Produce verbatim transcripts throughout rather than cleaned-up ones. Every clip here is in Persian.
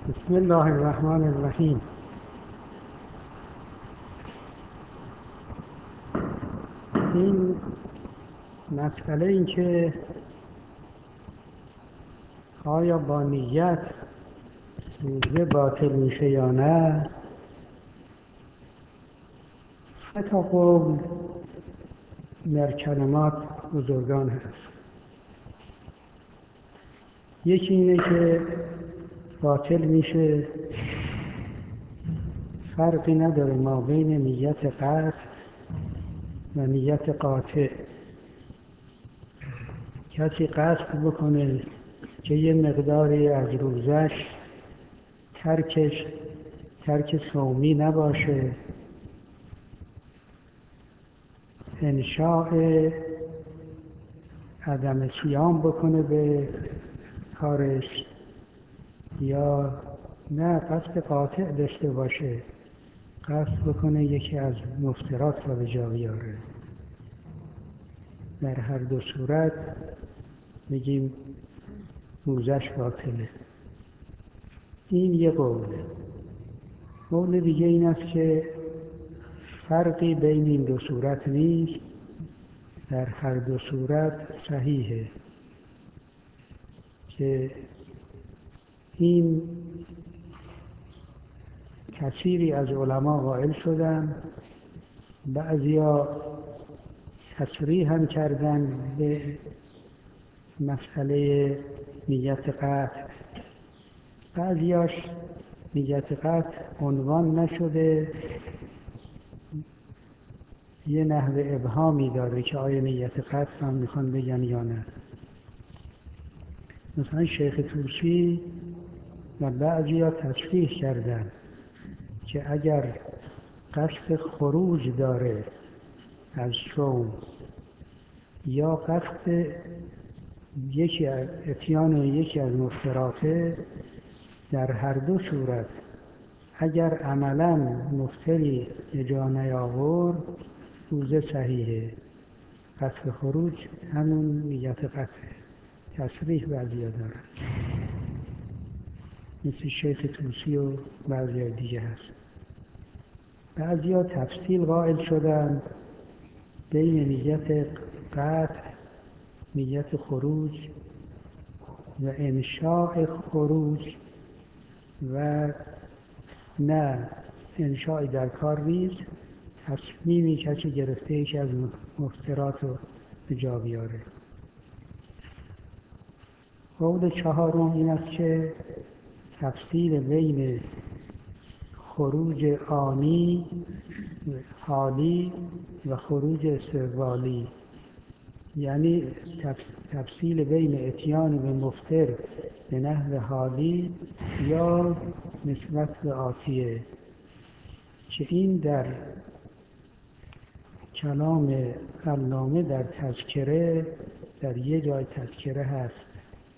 بسم الله الرحمن الرحیم. این مسئله این که آیا با نیت روزه باطل میشه یا نه، سه تا قول در کلمات بزرگان هست. یکی اینه که باطل میشه، فرقی نداره ما بین نیت قطع و نیت قاطع. کسی قصد بکنه که یه مقداری از روزش ترکش ترک صومی نباشه، انشاء عدم صیام بکنه به کارش، یا نه قصد قاطع داشته باشه، قصد بکنه یکی از مفطرات را به جا بیاره. در هر دو صورت میگیم روزش باطله. این یه قوله. قول دیگه این است که فرقی بین این دو صورت نیست، در هر دو صورت صحیحه. که این کثیری از علما قائل شدن، بعضیا تصریح هم کردن به مسئله نیت قطع، بعضیاش نیت قطع عنوان نشده، یه نحو ابهامی داره که آیا نیت قطع هم میخوان بگن یا نه. مثلا شیخ طوسی و بعضیا تصریح کردن که اگر قصد خروج داره از صوم یا قصد یکی از اتیان یکی از مفطراته، در هر دو صورت اگر عملاً مفطری به جا نیاورد روزه صحیحه. قصد خروج همون نیت قطعه. تصریح بعضیا دارن، مثل شیخ طوسی و بعضی دیگه هست. بعضیا تفصیل قائل شدن بین نیت قطع، نیت خروج و انشاء خروج، و نه انشاء در کار نیست، تصمیمی کسی گرفته یکی از مفطرات رو به جا بیاره. قول چهارم این است که تفصیل بین خروج آنی حالی و خروج استقبالی، یعنی تفصیل بین اتیان به مفطر به نحو حالی یا نسبت به آتیه، که این در کلام علامه در تذکره در یه جای تذکره هست،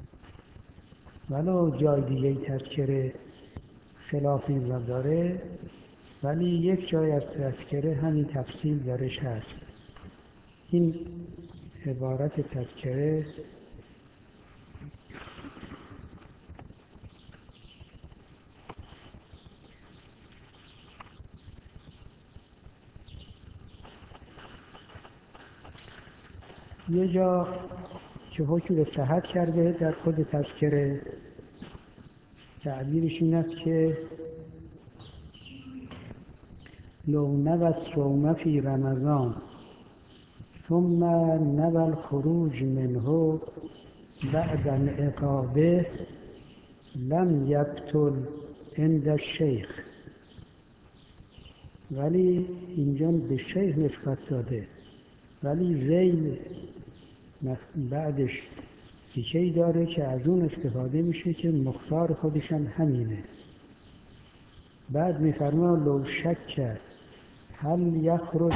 ولو جای دیگه تذکره خلاف این را داره، ولی یک جای از تذکره همین تفصیل درش هست. این عبارت تذکره یه جا که حکم به صحت کرده در خود تذکره، تعبیرش این است که لو نوى الصوم فی رمضان ثم نوى الخروج منه بعد انعقاده لم یبطل عند الشیخ. ولی اینجا به شیخ نسبت داده، ولی ذیل بعدش دیگه‌ای داره که از اون استفاده میشه که مختار خودش هم همینه. بعد میفرما لو شک هل یخرج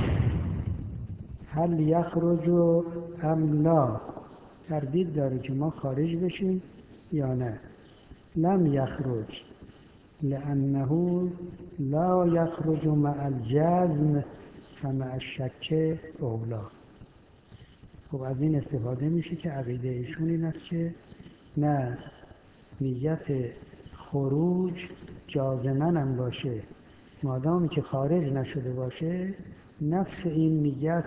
هل یخرج ام لا، تردید داره که ما خارج بشیم یا نه. لم یخرج لانه لا یخرج مع الجزم فمع الشک اولا. خب از این استفاده میشه که عقیده ایشون این است که نه، نیت خروج جازمنم باشه، مادامی که خارج نشده باشه نفس این نیت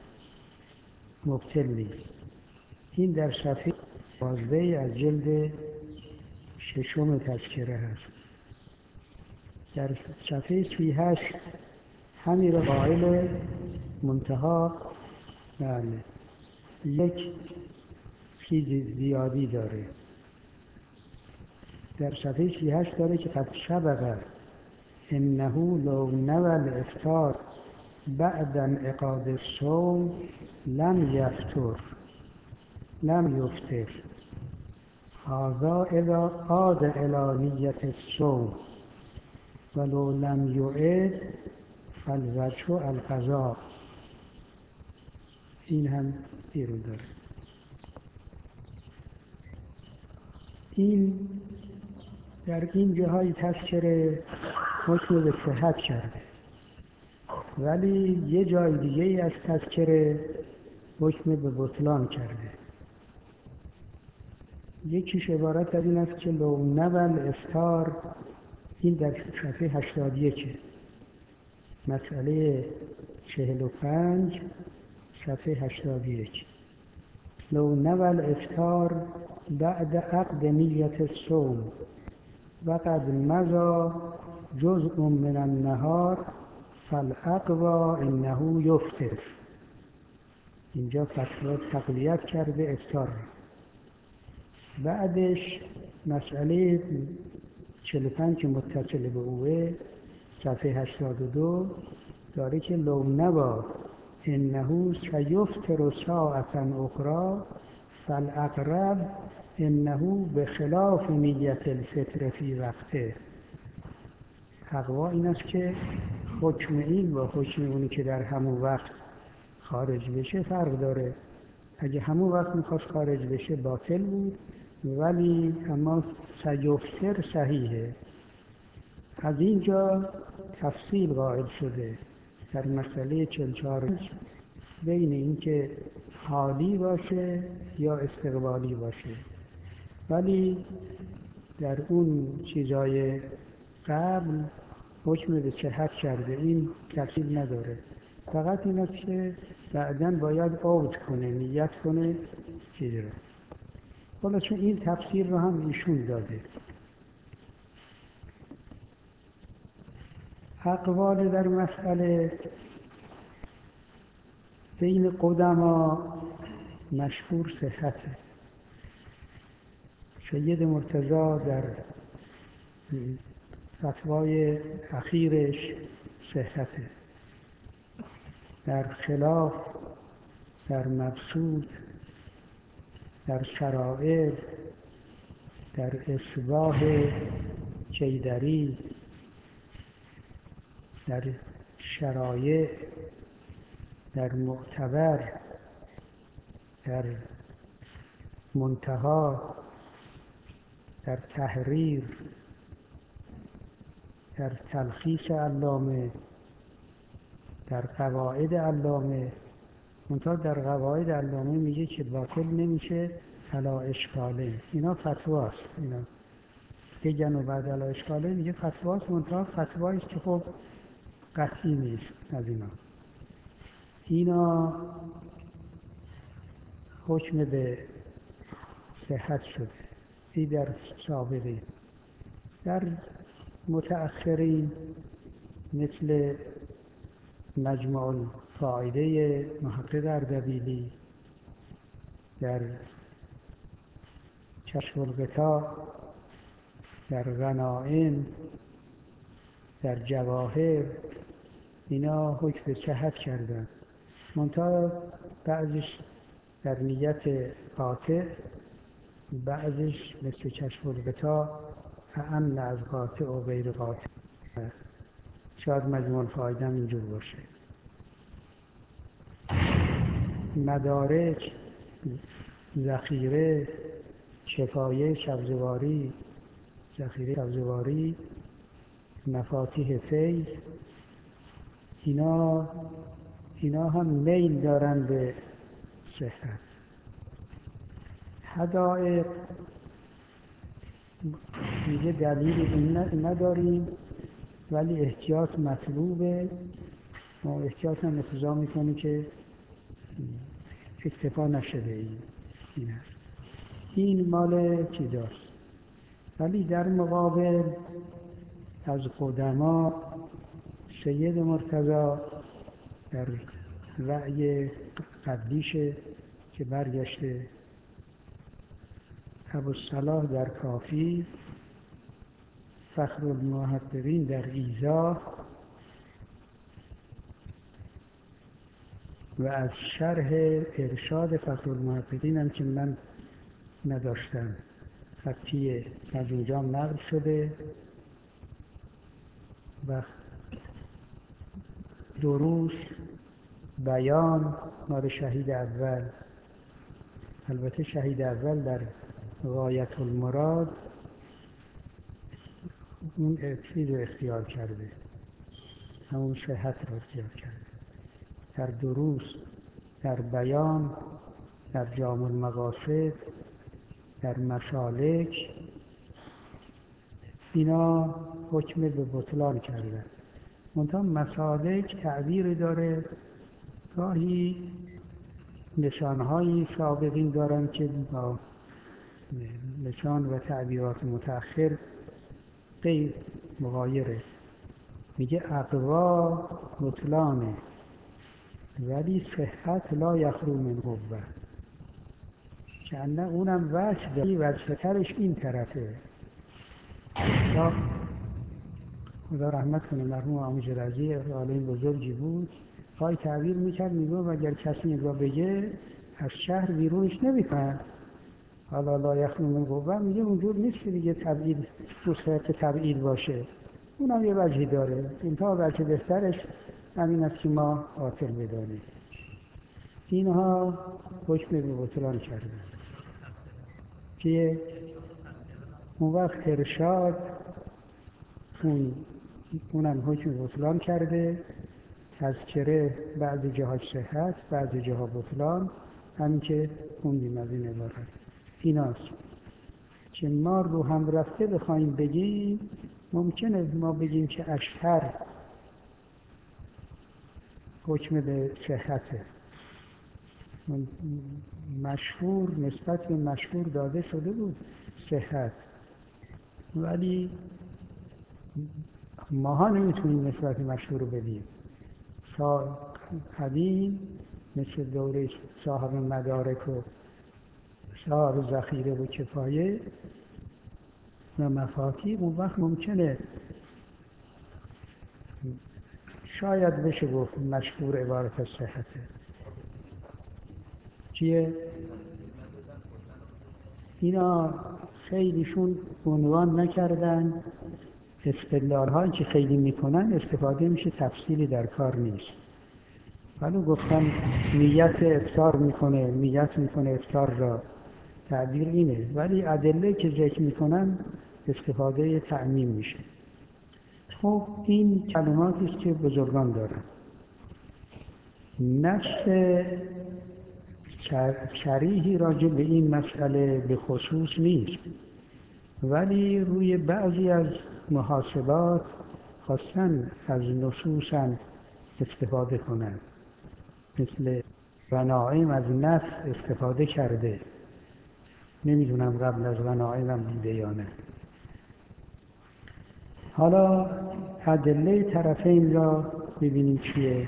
مبطل نیست. این در صفحه دوازده از جلد ششم تذکره هست. در صفحه سی و هشت همین را قائل منتها بله یک چیز زیادی داره. در صفحه سی و هشت داره که قد سبق انه لو نوى الافطار بعد انعقاد الصوم لم یفطر لم یفطر هذا اذا عاد الى نیة الصوم ولو لم یعد فالوجه القضاء. این هم بیرون داره. این در این جاهای تذکره حکم به صحت کرده، ولی یه جای دیگه ای از تذکره حکم به بطلان کرده. یکیش عبارت از این است که لو نوى الافطار، این در صفحه هشتاد و یک، مسئله چهل و پنج صفحه هشتاد و یک. لو نوى الافطار بعد عقد نیت الصوم وقد مضى جزء من النهار فالاقوى انه یفطر. اینجا فتوا تقویت کرده افطار. بعدش مسئله چهل و پنج که متصل به اوه صفحه هشتاد و دو داره که لو نوى انه سیفطر ساعة اخرى فالاقرب انه بخلاف نیت الفطر فی وقته. اقوا این است که حکم این با حکم اونی که در همون وقت خارج بشه فرق داره. اگه همون وقت میخواست خارج بشه باطل بود، ولی اما سیفطر صحیحه. از اینجا تفصیل قائل شده در مسئله چهل و چهار بین این که حالی باشه یا استقبالی باشه، ولی در اون چیزای قبل حکم به صحت کرده. این تفصیل نداره، فقط این است که بعداً باید عود کنه، نیت کنه چیزی رو. خلاصه این تفسیر رو هم ایشون داده. اقوال در مسئله بین قدما مشهور صحته. سید مرتضی در فتوای اخیرش صحته. در خلاف، در مبسوط، در شرائع، در اصباح جیدری، در شرایع، در معتبر، در منتها، در تحریر، در تلخیص علامه، در قواعد علامه. منتها در قواعد علامه میگه که باطل نمیشه علا اشکاله. اینا فتواست، اینا بگن و بعد علا اشکاله میگه فتواست. منتها فتواییست که خب قطعی نیست. از اینا اینا حکم به صحت شده. این در سابقی. در متأخرین مثل مجموع الفائده محقق اردبیلی، در کشف الغطا، در غنائم، در جواهر، اینا حکم به صحت کردن. منتها بعضش در نیت قاطع، بعضش مثل کشف الغطا اعم از قاطع و غیر قاطع. شاید مجموع الفائده هم اینجور باشه. مدارک، ذخیره، شفایه سبزواری، ذخیره سبزواری، مفاتیح فیض، اینا اینا هم میل دارن به صحت. حدائق میگه دلیلی نداریم ولی احتیاط مطلوبه. ما احتیاط هم اقتضا میکنه که اکتفا نشه به این این است. این مال چیزاست. ولی در مقابل از قدما سید مرتضی در رأی قبلیشه که برگشته، ابوالصلاح در کافی، فخر المحققین در ایضاح و از شرح ارشاد فخر المحققین هم که من نداشتم، خطی از اونجا نقل شده و دروس بیان مال شهید اول. البته شهید اول در غایت المراد اون چیز رو اختیار کرده، همون صحت رو اختیار کرده. در دروس، در بیان، در جامع المقاصد، در مسالک، اینا حکم به بطلان کردن. منتها مسالک تعبیر داره، گاهی لسان‌های سابقین دارن که با لسان و تعبیرات متأخر غیر مغایره. میگه اقوا بطلانه ولی صحت لا یخلو من قوه، که نه اونم وجه داری، وجه ترش این طرفه. خدا رحمت کنه مرحوم آموز رضی عالم بزرگی بود، پای تعبیر میکرد، میگه اگر کسی این را بگه از شهر بیرونش نمیکنن. حالا لا یخلو من قوه میگه اونجور نیست که دیگه تبعید که تبعید باشه، اونم یه وجهی داره. اینتا وجه بهترش همین است که ما باطل بدانیم. اینها حکم به بطلان کردن که اون وقت ارشاد اون اونم حکم بطلان کرده. تذکره بعضی جاهاش صحت، بعضی جاها بطلان، همین که خوندیم از این عبارت. ایناست که ما رو هم رفته بخوایم بگیم، ممکنه ما بگیم که اشهر حکم به صحته، مشهور نسبت به مشهور داده شده بود صحت، ولی ماها نمیتونیم نسبت مشهور رو بدیم. قدیم مثل دوره صاحب مدارک و صاحب ذخیره و کفایه و مفاتیح، اون وقت ممکنه شاید بشه گفت مشهور عبارت از صحته. چیه؟ اینا خیلیشون عنوان نکردن، استدلال هایی که خیلی میکنن استفاده میشه، تفصیلی در کار نیست. ولی گفتن نیت افطار میکنه، نیت میکنه افطار را، تعبیر اینه، ولی ادله که ذکر میکنن استفاده تعمیم میشه. خب این کلماتی است که بزرگان دارن. نص صریحی راجع به این مسئله به خصوص نیست، ولی روی بعضی از محاسبات خواستن از نصوص استفاده کنن، مثل غنایم از نص استفاده کرده. نمیدونم قبل از غنایم هم بوده یا نه. حالا ادله طرفین را ببینیم چیه.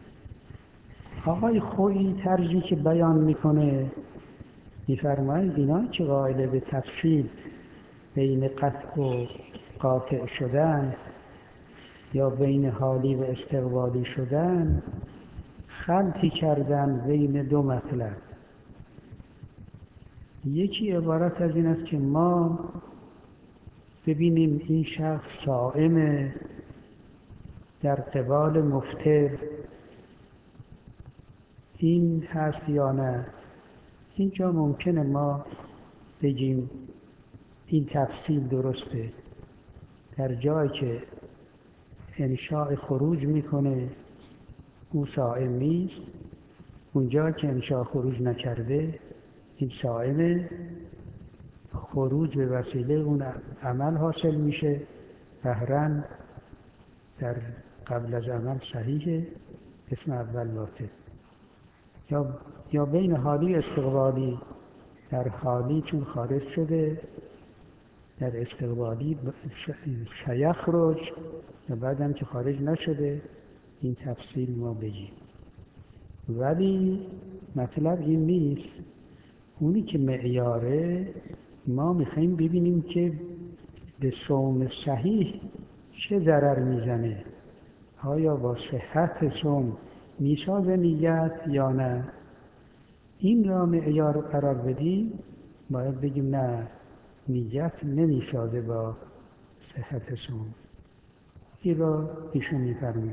آقای خویی ترجی که بیان میکنه میفرماید اینا که قائل به تفصیل بین قطع و قاطع شدن یا بین حالی و استقبالی شدن، خلطی کردن بین دو مطلب. یکی عبارت از این است که ما ببینیم این شخص صائم در قبال مفطر، این هست یا نه. اینجا ممکنه ما بگیم این تفصیل درسته، در جایی که انشاء خروج میکنه او صائم نیست، اونجا که انشاء خروج نکرده این صائمه. خروج به وسیله اون عمل حاصل میشه. قهرن در قبل از عمل صحیحه، اسم اول باطل. یا یا بین حالی استقبالی، در حالی چون خارج شده، در استقبالی سیخرج و بعدم که خارج نشده. این تفصیل ما بگیم، ولی مطلب این نیست. اونی که معیاره، ما میخواییم ببینیم که به صوم صحیح چه ضرر میزنه. آیا با صحت صوم میسازه نیت یا نه؟ این را معیار قرار بدیم، باید بگیم نه، نیت نمیسازه با صحت صوم. این را ایشون میفرمه.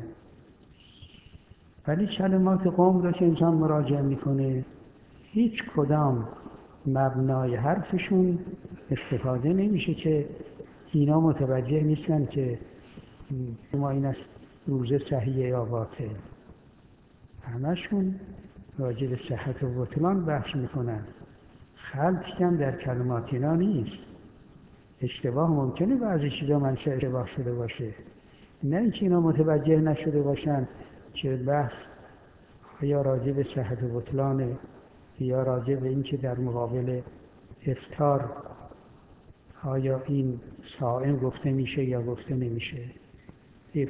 ولی کلمات قوم را که انسان مراجعه میکنه، هیچ کدام مبنای حرفشون استفاده نمیشه که اینا متوجه نیستن که ما این است روزه صحیحه یا باطل. همشون راجع به صحت و بطلان بحث میکنن. خلطی هم در کلمات اینا نیست. اشتباه ممکنه بعضی چیزا منشأ اشتباه شده باشه، نه اینکه اینا متوجه نشده باشن که بحث یا راجع به صحت و بطلانه یا راجع به این که در مقابل افطار آیا این صائم گفته میشه یا گفته نمیشه. این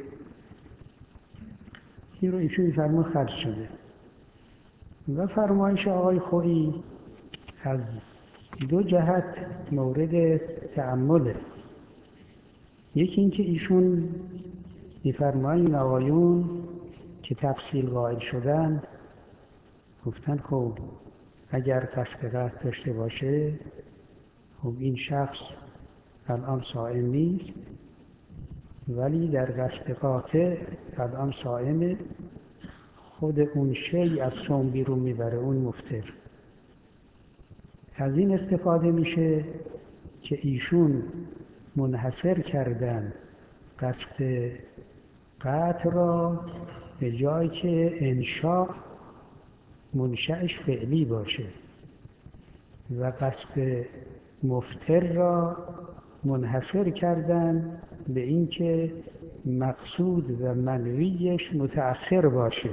رو ایشون فرمون خرج شده. و فرمایش آقای خویی از دو جهت مورد تأمله. یکی این که ایشون می‌فرمایند این آقایون که تفصیل قائل شدن، گفتن خب اگر قصد قطع داشته باشه، خب این شخص الان صائم نیست، ولی در قصد قاطع الان صائمه، خود اون شی از صوم بیرون میبره، اون مفطر. از این استفاده میشه که ایشون منحصر کردن قصد قطع را به جایی که انشاء منشأش فعلی باشه و قصد مفطر را منحصر کردن به این که مقصود و منویش متأخر باشه،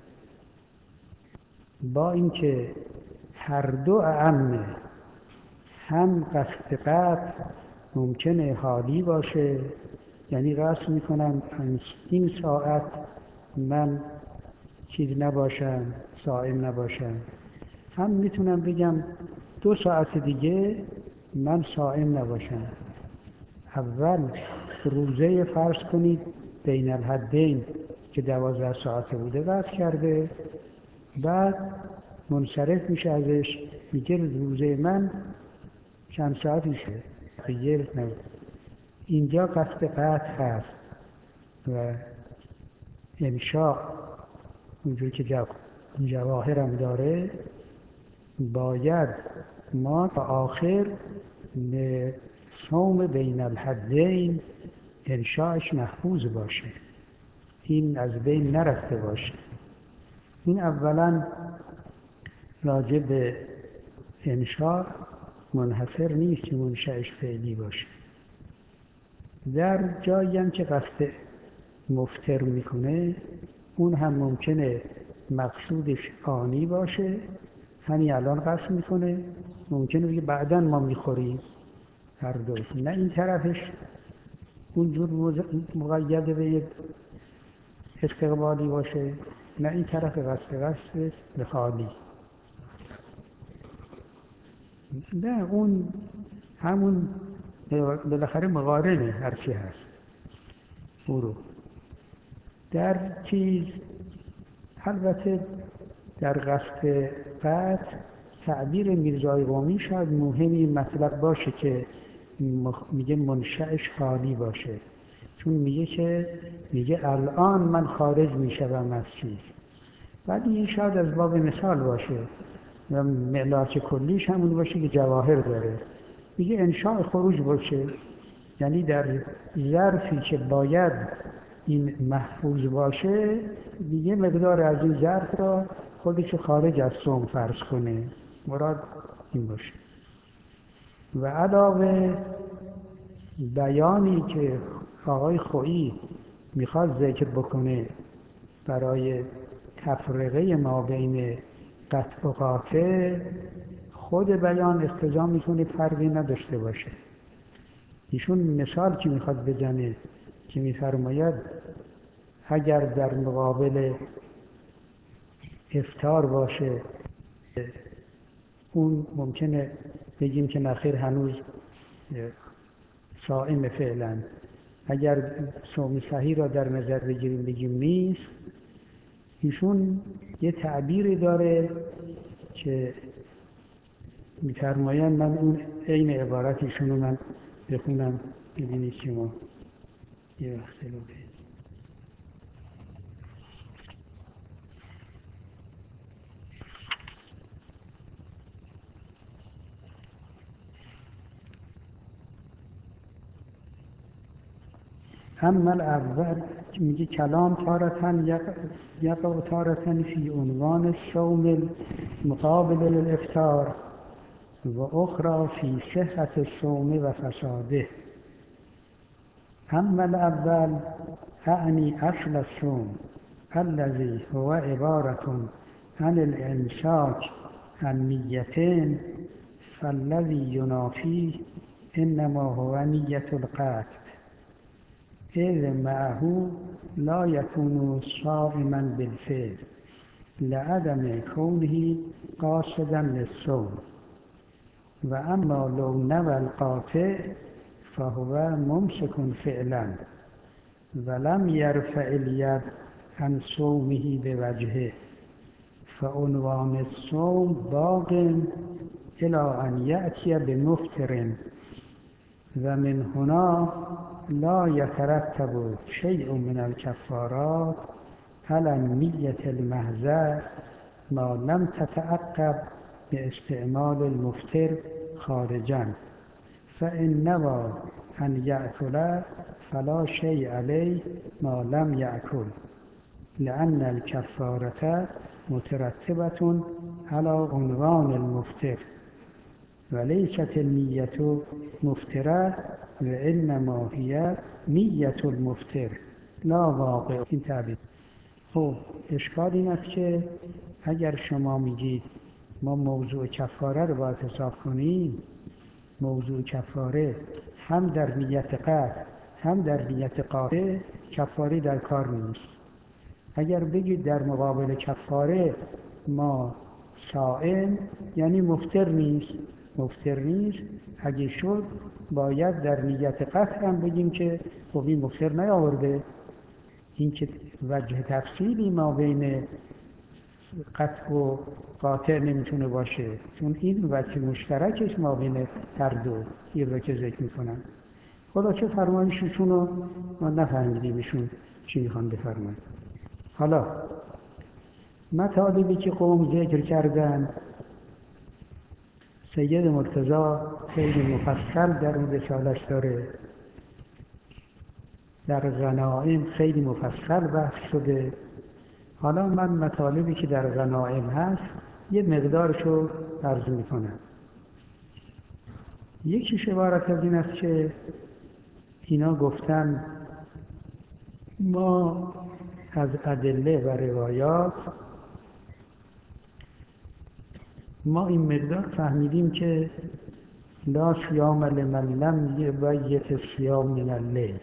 با اینکه هر دو اعمه. هم قصد قطع ممکنه حالی باشه، یعنی قصد میکنم این ساعت من چیز نباشم، صائم نباشم. هم میتونم بگم دو ساعت دیگه من صائم نباشم. اول روزه فرض کنید بین الحدین که دوازده ساعته بوده قصد کرده، بعد منصرف میشه ازش، میگه روزه من چند ساعتیشه دیگه. اینجا قصد قطع هست و انشاء اونجور که جواهرم داره، باید ما تا آخر به صوم بین الحدین انشاءش محفوظ باشه، این از بین نرفته باشه. این اولا راجع به انشاء منحصر نیست که منشأش فعلی باشه. در جایی هم که قصد مفطر میکنه، اون هم ممکنه مقصودش آنی باشه، همین الان قصد میکنه، ممکنه بگه بعداً ما میخوریم. هر دو، نه این طرفش اونجور مقید به استقبالی باشه، نه این طرف قصد قصدش به خالی. نه اون همون بالاخره مقارنه هرچی هست. برو در چیز، البته در قصد قطع تعبیر میرزای قمی شاید مهم این مطلب باشه که میگه منشأش حالی باشه، چون میگه که میگه الان من خارج میشم از چیز، ولی این شاید از باب مثال باشه و ملاک کلیش همون باشه که جواهر داره. میگه انشاء خروج باشه، یعنی در ظرفی که باید این محفوظ باشه، دیگه مقدار از این ظرف را خودش خارج از صوم فرض کنه. مراد این باشه. و علاوه بیانی که آقای خویی میخواد ذکر بکنه برای تفرقه ما بین قطع و قاطع، خود بیان اقتضا میکنه فرقی نداشته باشه. ایشون مثال که میخواد بزنه که میفرماید اگر در مقابل افطار باشه، اون ممکنه بگیم که نخیر هنوز صائم فعلا. اگر صوم صحیح را در نظر بگیریم بگیم نیست. ایشون یه تعبیری داره که می‌فرمایند، من اون عین عبارتشون رو من بخونم ببینید که ما یه وقت رو بید. اما اول میگه کلام تارتن یقع تارتن فی عنوان الصوم مقابل الافطار و اخرى فی صحت الصوم و فساده. اما الاول اعنی اصل الصوم الذي هو عبارة عن الامساك عن نیتین فالذي ينافيه انما هو نیة القطع اذ معه لا يكون صائما بالفعل لعدم كونه قاصدا للصوم. و اما لو نوى القاطع فهو ممسك فعلا ولم يرفع اليد عن صومه بوجهه فعنوان الصوم باق الى ان يأتي بمفطر و من هنا لا يترتب شيء من الكفارات على النية المحضة ما لم تتعقب باستعمال المفطر خارجا، فإن نوى أن يأكل فلا شيء عليه ما لم يأكل لأن الكفارة مترتبة على عنوان المفطر وليست النية مفطرة وإنما هي نیة المفطر لا واقع. این تعبیر. خب اشکال این است که اگر شما میگید ما موضوع کفاره رو باید حساب کنیم، موضوع کفاره هم در نیت قطع هم در نیت قاطع کفاره در کار نیست. اگر بگید در مقابل کفاره ما صائم یعنی مفطر نیست، مفطر نیست. اگه شد باید در نیت قطع هم بگیم که خب این مفطر نیاورده. این که وجه تفصیلی ما بین قطع و قاطع نمیتونه باشه، چون این وجه مشترکش ما بین هر دو این رو که ذکر میکنن. خلاصه فرمایششون رو ما نفهمیدیم ایشون چی میخوان بفرماید. حالا مطالبی که قوم ذکر کردن، سید مرتضی خیلی مفصل در اون رسالش داره. در غنائم خیلی مفصل بحث شده. حالا من مطالبی که در غنائم هست یه مقدارشو عرض میکنم. یکیش عبارت از این است که اینا گفتن ما از ادله و روایات ما این مقدار فهمیدیم که لا صیام لمن لم یبیت الصیام من اللیل.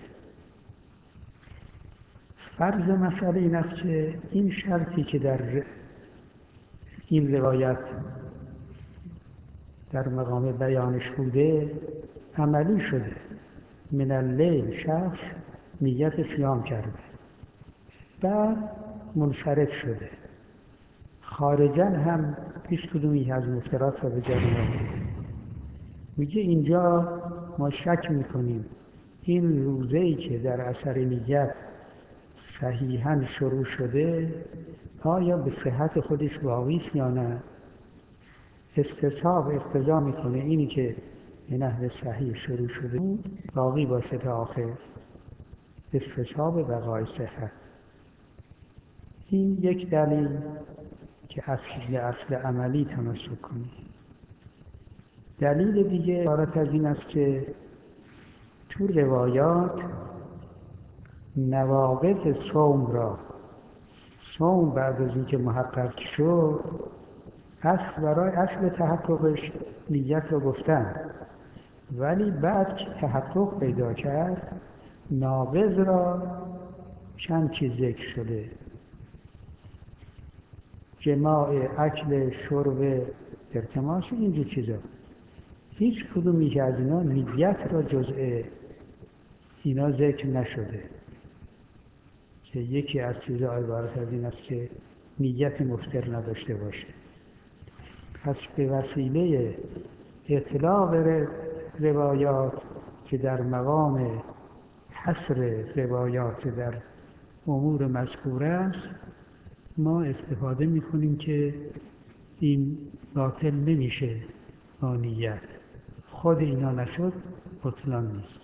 فرض مسئله این است که این شرطی که در این روایت در مقام بیانش بوده عملی شده. من اللیل شخص نیت صیام کرده بعد منصرف شده، خارجاً هم هیچ کدومی از مفطرات را به جا نیاورده. میگه اینجا ما شک میکنیم این روزه‌ای که در اثر نیت صحیحاً شروع شده آیا به صحت خودش باقی است یا نه. استصحاب اقتضا میکنه اینی که به نحو صحیح شروع شده باقی باشه تا آخر، استصحاب بقای صحت. این یک دلیل که اصل اصل عملی تمسک کنیم. دلیل دیگه عبارت از این است که تو روایات نواقض صوم را، صوم بعد از اینکه محقق شد، اصل برای اصل تحققش نیت رو گفتن، ولی بعد که تحقق پیدا کرد ناقض را چند چیز ذکر شده: جماع، اکل، شرب، التماس، اینجور چیزا. هیچ کدومی که از اینا نیت را جزء اینا ذکر نشده، که یکی از چیزها عبارت از این است که نیت مفطر نداشته باشه. پس به وسیله اطلاق روایات که در مقام حصر روایات در امور مذکوره است، ما استفاده می‌کنیم که این باطل نمیشه با نیت. خود اینا نشد بطلان نیست.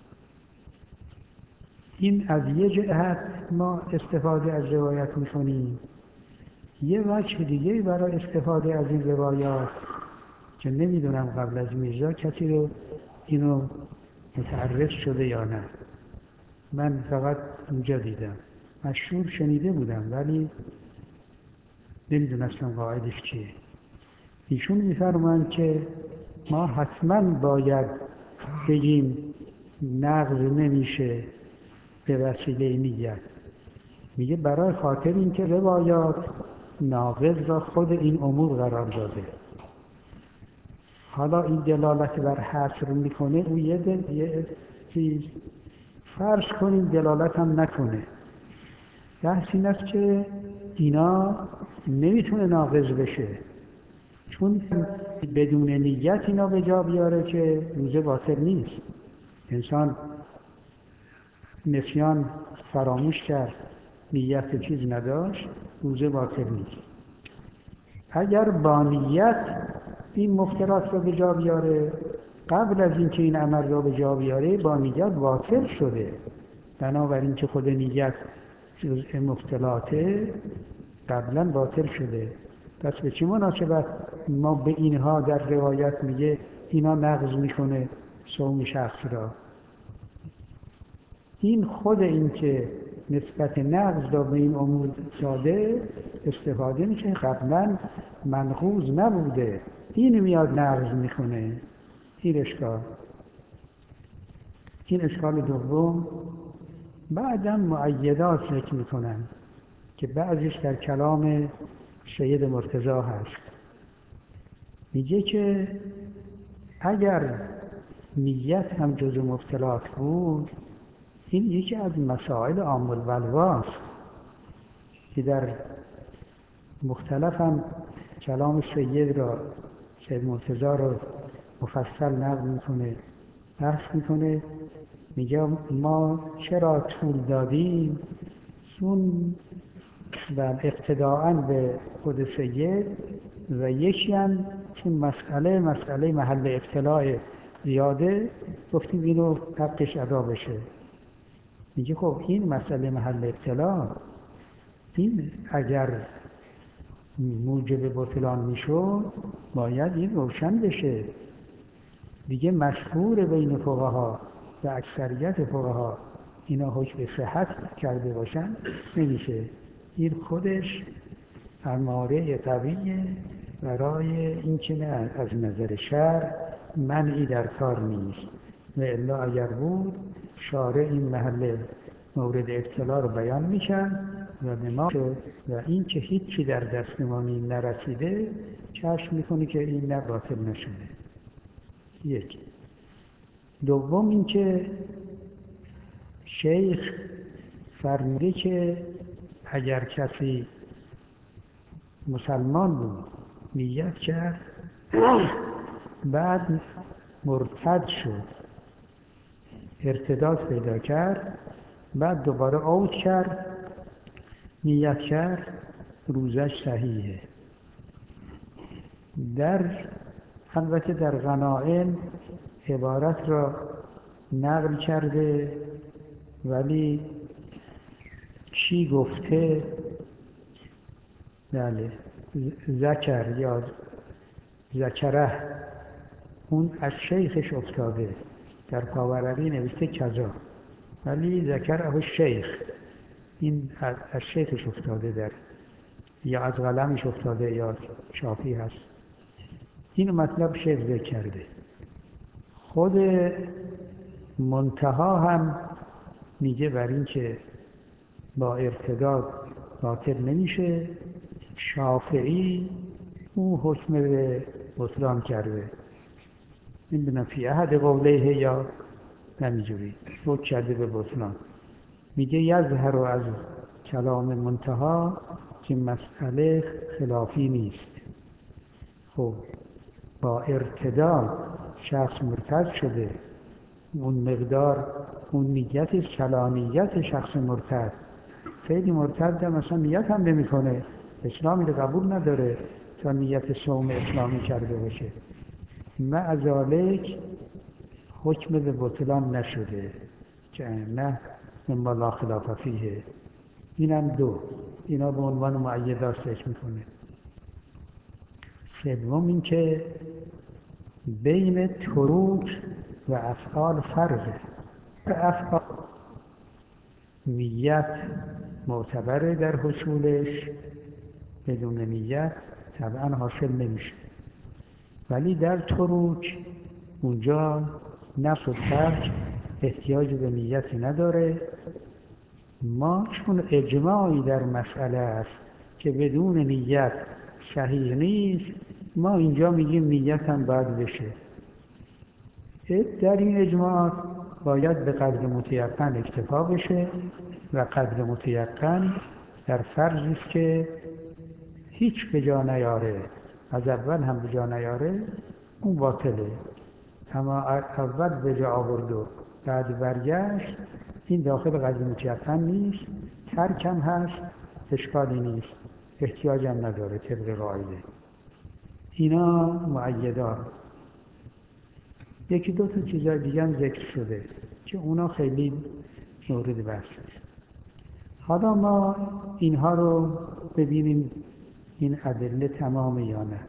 این از یه جهت ما استفاده از روایت می‌کنیم. یه وجه دیگه برای استفاده از این روایات که نمیدونم قبل از میرزا کسی رو اینو متعرض شده یا نه، من فقط اونجا دیدم، مشهور شنیده بودم ولی نمیدونستم قائلش کیه. ایشون میفرمایند که ما حتما باید بگیم نقض نمیشه به وسیله نیت. میگه برای خاطر اینکه روایات ناقض را خود این امور قرار داده. حالا این دلالت بر حصر میکنه، او یه, دل، یه چیز فرض کنیم دلالت هم نکنه. بحث این است که اینا نمیتونه ناقض بشه، چون بدون نیت اینا به جا بیاره که روزه باطل نیست. انسان نسیان فراموش کرد، نیت چیز نداشت، روزه باطل نیست. اگر با نیت این مفترات رو به جا بیاره، قبل از اینکه این عمل رو به جا بیاره با نیت باطل شده. بنابراین که خود نیت جزء مفتلاته، قبلا باطل شده. پس به چه مناسبت ما به اینها در روایت میگه اینا نقض میکنه صوم شخص را؟ این خود این که نسبت نقض را به این امور داده استفاده میشه، قبلا منقوض نبوده، این میاد نقض میکنه. این اشکال این اشکال دوم. بعدم مؤیدات فکر میکنن که بعضیش در کلام سید مرتضی هست. میگه که اگر نیت هم جزء مبطلات بود، این یکی از مسائل عام البلواست که در مختلف هم کلام سید را، سید مرتضی را مفصل نقل میکنه، بحث میکنه. میگه ما چرا طول دادیم؟ چون و اقتداءً به خود سید، و یکی هم چون مسئله مسئله محل ابتلاع زیاده، گفتیم اینو حقش ادا بشه. میگه خب این مسئله محل ابتلاع، این اگر موجب بطلان میشد باید این روشن بشه دیگه. مشهور بین فقها و اکثریت فقها اینا حکم به صحت کرده باشن، نمیشه. این خودش اماره قویه برای اینکه نه از نظر شرع منعی در کار نیست، و الا اگر بود شارع این محل مورد ابتلا رو بیان میکرد و به ما شد، و این که هیچی در دست ما نرسیده کشف میکنه که این نه باطل نشده. یک. دوم این که شیخ فرموده که اگر کسی مسلمان بود، نیت کرد، بعد مرتد شد، ارتداد پیدا کرد، بعد دوباره عود کرد، نیت کرد، روزش صحیحه. در البته در غنائم عبارت را نقل کرده، ولی چی گفته؟ بله، ذکر یا ذکره اون از شیخش افتاده، در پاورقی نوشته کذا، ولی ذکره شیخ، این از شیخش افتاده، در یا از قلمش افتاده یا چاپی هست. این مطلب شیخ ذکر کرده. خود منتها هم میگه بر این که با ارتداد باطل نمیشه. شافعی او حکم به بطلان کرده، نمیدونم فی احد قولیه یا نمیجوری حکم کرده به بطلان. میگه یظهر از کلام منتها که مسئله خلافی نیست. خب با ارتداد شخص مرتد شده، اون مقدار، اون نیت کلانیت شخص مرتد، خیلی مرتد مثلا نیت هم نمی کنه، اسلامی رو قبول نداره تا نیت صوم اسلامی کرده باشه، مع ذالک حکم به بطلان نشده که نه مما لا خلاف فیه. اینم دو، اینا به عنوان مؤیدات ذکر میکنه. سوم این که بین تروک و افعال فرقه. افعال نیت معتبره در حصولش، بدون نیت طبعا حاصل نمیشه، ولی در تروک اونجا نفس و ترک احتیاج به نیتی نداره. ما چون اجماعی در مسئله است که بدون نیت صحیح نیست، ما اینجا میگیم نیت هم باید بشه. در این اجماع باید به قدر متیقن اکتفا بشه و قدر متیقن در فرضی است که هیچ به جا نیاره، از اول هم به جا نیاره، اون باطله. اما اول به جا آورد و بعد برگشت، این داخل قدر متیقن نیست. ترک هم هست، اشکالی نیست، احتیاج هم نداره طبق قاعده. اینا مؤیدات. یکی دو تا چیزای دیگه هم ذکر شده که اونا خیلی مورد بحث است. حالا ما اینها رو ببینیم این ادله تمامه یا نه.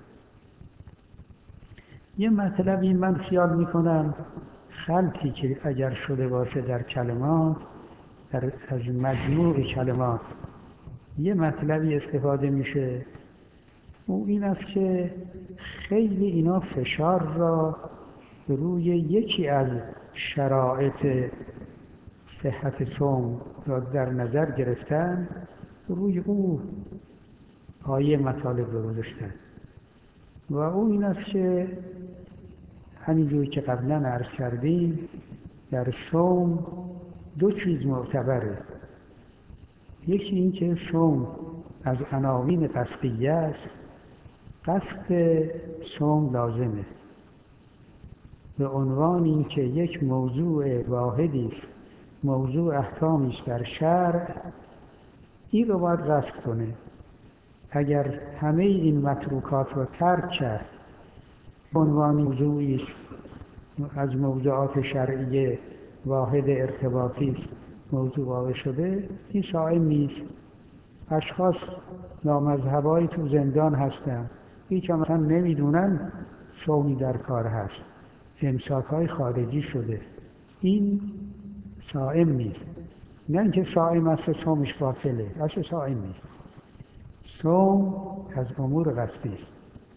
یه مطلبی من خیال میکنم خلطی که اگر شده باشه در کلمات، در از مجموع کلمات یه مطلبی استفاده میشه، او این است که خیلی اینا فشار را روی یکی از شرایط صحت صوم را در نظر گرفتن، روی او پایه مطالب رو گذاشتن و او این است که همینجوری که قبلا عرض کردیم در صوم دو چیز معتبره. یکی این که صوم از عناوین قصدیه است، قصد صوم لازمه، به عنوان این که یک موضوع واحدی است، موضوع احکامی است در شرع، این رو باید قصد کنه. اگر همه این متروکات رو ترک کرد، به عنوان موضوعی است از موضوعات شرعیه واحد ارتباطی است، موضوع واقع شده، این صائم نیست. اشخاص نامذهبایی تو زندان هستن، هیچ هم مثلا نمیدونن صومی در کار هست، امساک‌های خارجی شده، این صائم نیست. نه اینکه صائم است صومش باطله، اصلا صائم نیست. صوم از امور قصدی است.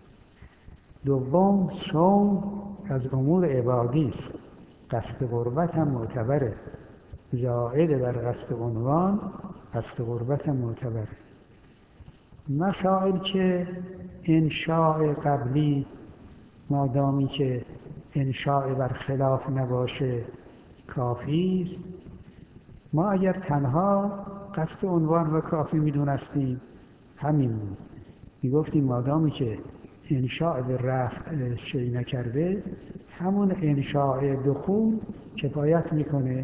دوم، صوم از امور عبادی است. قصد قربت هم معتبره، زائد بر قصد عنوان، قصد قربت هم معتبره. مسائل که انشاء قبلی، مادامی که انشاء بر خلاف نباشه کافی است. ما اگر تنها قصد عنوان و کافی میدونستیم همین بود، میگفتیم مادامی که انشاء به رفع شی نکرده، همون انشاء دخول کفایت میکنه.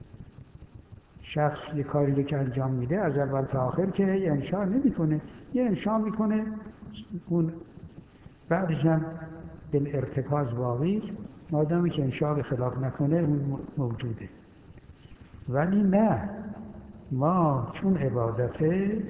شخص یه کاری که انجام میده از اول تا آخر که انشاء نمیکنه، یه انشاء میکنه، اون بعدش هم بالارتکاز باقی است، مادامی که انشاء به خلاف نکنه اون موجوده. ولی نه، ما چون عبادته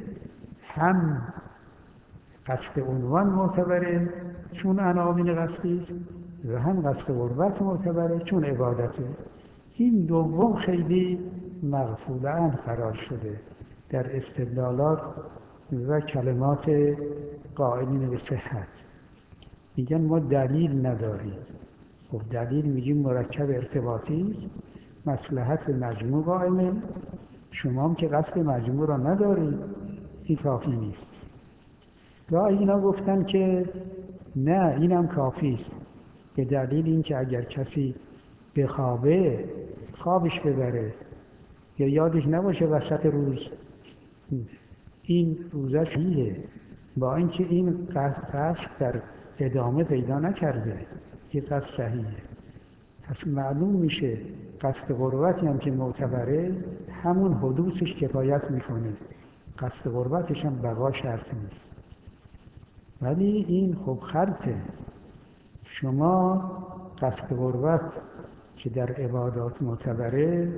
هم قصد عنوان معتبره، چون عناوین قصدی است، و هم قصد قربت معتبره چون عبادته. این دوم خیلی مغفوله‌اند قرار شده در استدلالات و کلمات قائلین به صحت. میگن ما دلیل نداریم. خب دلیل میگیم مرکب ارتباطی است، مصلحت به مجموع قائمه، شما هم که قصد مجموع را ندارید، این کافی نیست. یا اینا گفتن که نه اینم کافی است، به دلیل اینکه اگر کسی بخوابه خوابش ببره یا یادش نباشه وسط روز این روزه صحیحه، با اینکه این قصد در ادامه پیدا نکرده، این قصد صحیحه. پس معلوم میشه قصد قربتی هم که معتبره همون حدوثش کفایت میکنه، قصد قربتش هم بقا شرط نیست. ولی این خب خرطه. شما قصد قربت که در عبادات معتبره،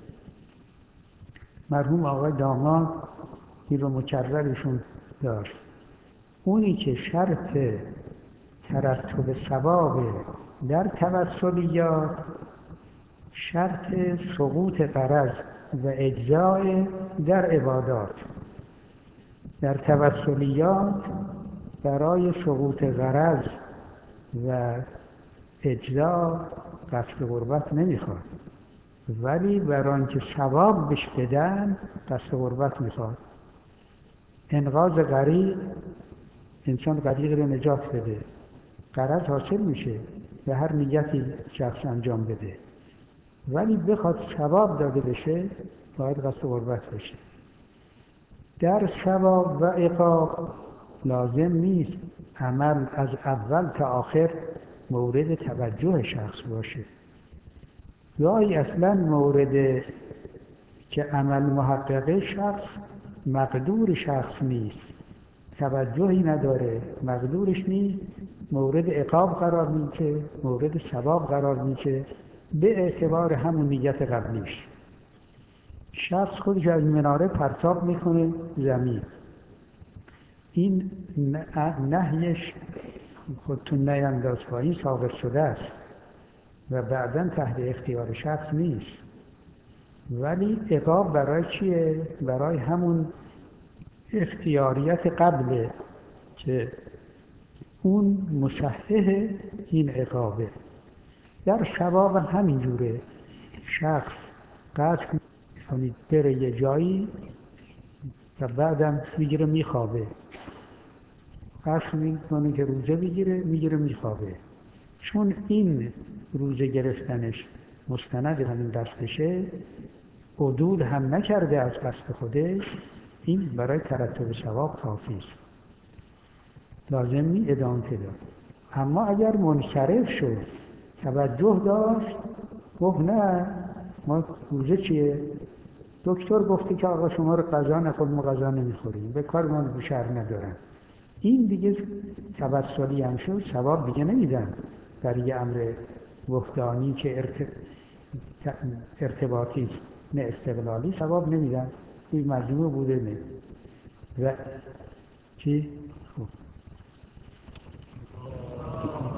مرحوم آقای داماد این رو مکررشون داشت، اونی که شرط ترتب ثواب در توسلیات شرط سقوط غرض و اجزاء در عبادات. در توسلیات برای سقوط غرض و اجزاء قصد قربت نمیخواد، ولی برای آنکه ثواب بهش بدن قصد قربت میخواد. انقاذ غریق، انسان غریق رو نجات بده، غرض حاصل میشه به هر نیتی شخص انجام بده، ولی بخواد ثواب داده بشه باید قصد قربت بشه. در ثواب و عقاب لازم نیست عمل از اول تا آخر مورد توجه شخص باشه. گاهی اصلا مورد که عمل محققه شخص مقدور شخص نیست، توجهی نداره، مقدورش نیست، مورد عقاب قرار میشه، مورد ثواب قرار میشه به اعتبار همون نیت قبلیش. شخص خودش از مناره پرتاب میکنه زمین، این نهیش خودتون نینداز پایین ثابت شده است و بعداً تحت اختیار شخص نیست. ولی عقاب برای چیه؟ برای همون اختیاریت قبله که اون مصحح این عقابه. در ثواب همین جوره، شخص قصد کنید بره یه جایی و بعدم میگیره میخوابه، قصد میکنه که روزه بگیره میگیره میخوابه، چون این روزه گرفتنش مستند همین قصدشه، عدول هم نکرده از قصد خودش، این برای ترتب ثواب کافی است، لازم نی ادامه پیدا. اما اگر منصرف شد توجه داشت گفت نه ما روزه چیه؟ دکتر گفته که آقا شما رو غذا نخور، ما غذا نمیخوریم، به کار ما شر ندارن، این دیگه توسلی هم شد، ثواب دیگه نمیدن در یه امر وحدانی که ارت... ارتباطی نه استقلالی، ثواب نمیدن، توی مجموع بوده نه و چی؟ خوب